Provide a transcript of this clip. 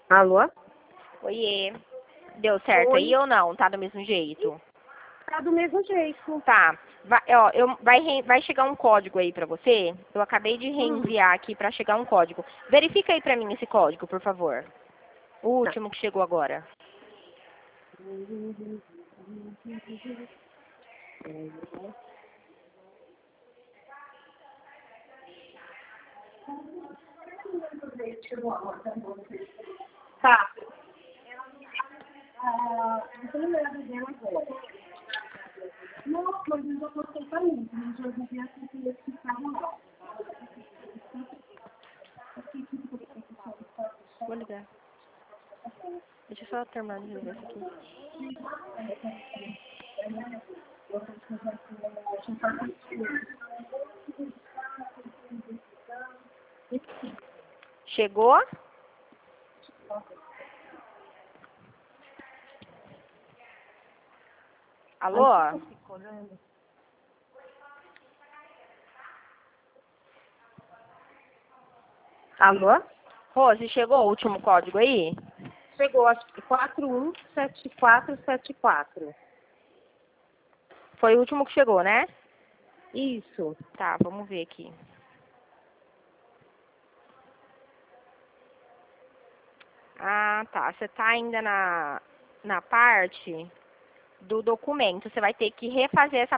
Alô? Oiê. Deu certo Oi. aí ou não? Tá do mesmo jeito? Tá do mesmo jeito. Tá. Vai chegar um código aí pra você. Eu acabei de reenviar aqui pra chegar um código. Verifica aí pra mim esse código, por favor. O Tá. último que chegou agora. Tá. Não tem nada dela agora. Não, mas eu já postei pra mim. Eu já vi assim que eles ficaram lá. Vou ligar. Deixa eu só terminar de resolver isso aqui. Chegou? Alô? Alô? Rose, chegou o último código aí? Chegou, acho que 417474. Foi o último que chegou, né? Isso. Tá, vamos ver aqui. Ah, tá. Você tá ainda na parte do documento. Você vai ter que refazer essa